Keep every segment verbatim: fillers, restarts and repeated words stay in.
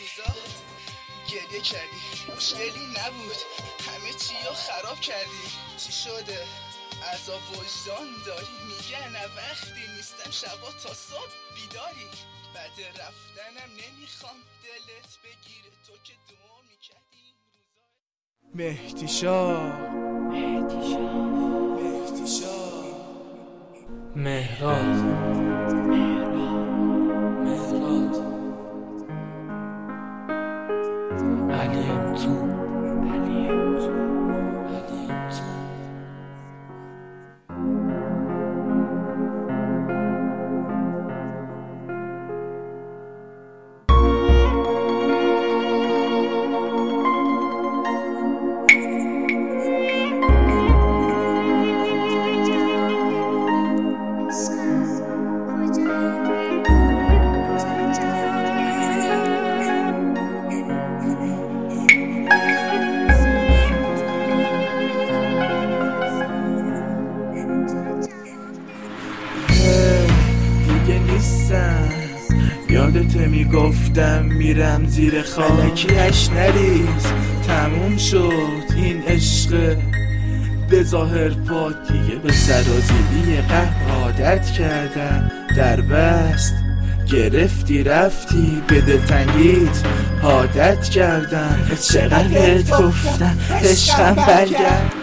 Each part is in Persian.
روزا گریه کردی، مشکلی نبود، همه چی رو خراب کردی. چی شده؟ عذاب وجدان داری؟ میگه نه وقتی نیستم شبا تا صبح بیداری. بعد رفتنم نمیخوام دلت بگیره تو که دعا میکردی روزا. مهدی شاه مهدی شاه مهدی شاه مهراد مهراد علی امتو علی امتو علی امتو یادت میگفتم میرم زیر خاک، الکیش نریز تموم شد این عشق به ظاهر پاک. دیگه به سرازیری قهر عادت کردم، در بست گرفتی رفتی به دلتنگیت عادت کردم. چقدر بهت گفتم عشقم برگرد،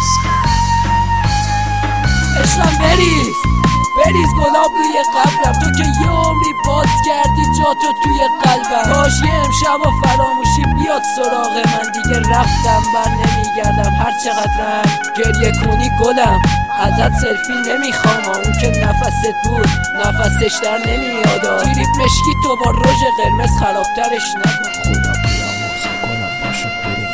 عشقم بریز بریز گلاب روی قبرم، تو که یه عمری باز کردی جاتو توی قلبم. کاش یه امشب و فراموشی بیاد سراغ من، دیگه رفتم بر نمیگردم. هر چقدرم گریه کنی گلم ازت سلفی نمیخوام، اون که نفست بود نفسش در نمیاد. تیریت مشکی تو با رژ قرمز خرابترش نکن. خدا بیامرزه گلم باشو بریم.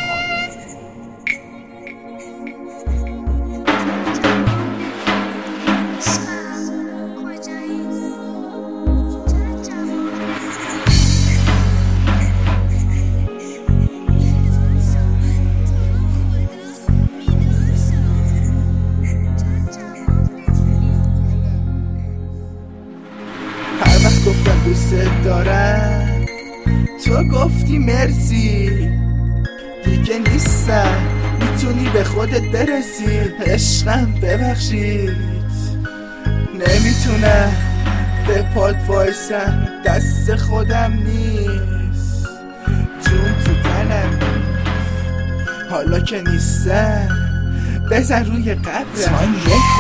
گفتم دوست دارم تو گفتی مرسی، دیگه نیستم میتونی به خودت برسی. عشقم ببخشید نمیتونم به پات وایسم، دست خودم نیست جون تو تنم، حالا که نیستم بزن روی قبرم.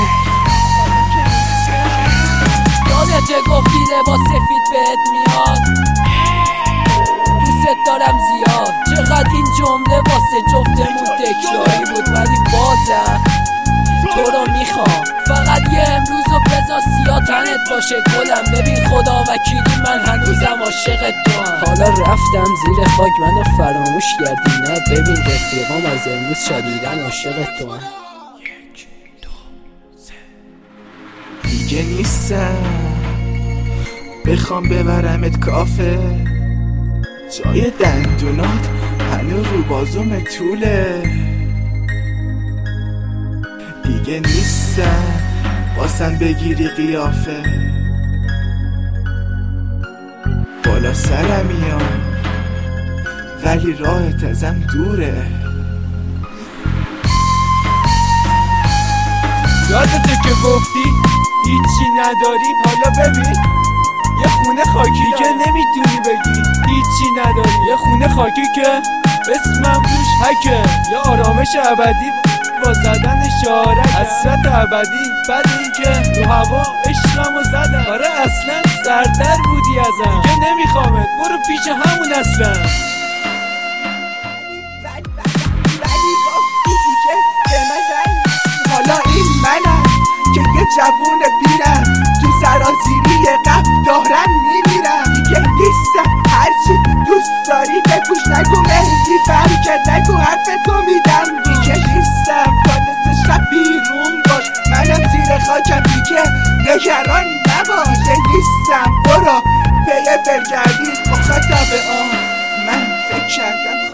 یادت گفتی لباس سفید بهت میاد، دوست دارم زیاد. چقدر این جمله واسه جفتمون تکراری بود، ولی بازم تو رو میخوام. فقط یه امروزو بذار سیاه تنت باشه گلم. ببین خدا وکیلی من هنوزم عاشق توام. حالا رفتم زیر خاک منو فراموش کردی، نه ببین رفیقام از امروز شدیدن عاشق توام. دیگه نیستم بخوام ببرمت کافه، جای دندونات هنو رو بازوم طوله. دیگه نیستم واسم بگیری قیافه، بالا سرم میام ولی راهت ازم دوره. یادته که گفتی هیچی نداری، حالا ببین یه خونه خاکی که نمیتونی بگی هیچی نداری. یه خونه خاکی که اسمم روش حکه، یه آرامش ابدی با زدن شارک، حسرت ابدی بعد این که تو هوا عشقمو زدم. آره اصلا سردر بودی ازم، دیگه نمیخوامت برو پیش همون اصلا. ولی گفتی دیگه به من، حالا این منم که یه جوون پیرم تو سرازیری قبل دارم میمیرم. دیگه نیستم هرچی دوست داری بپوش، نگو مهدی برگرد، نگو حرف تو میدم. دیگه نیستم کانت شب بیرون باش، منم زیر خاکم دیگه نگران نباش. دیگه نیستم برو پی برگردید مخاطب آن، من فکر کردم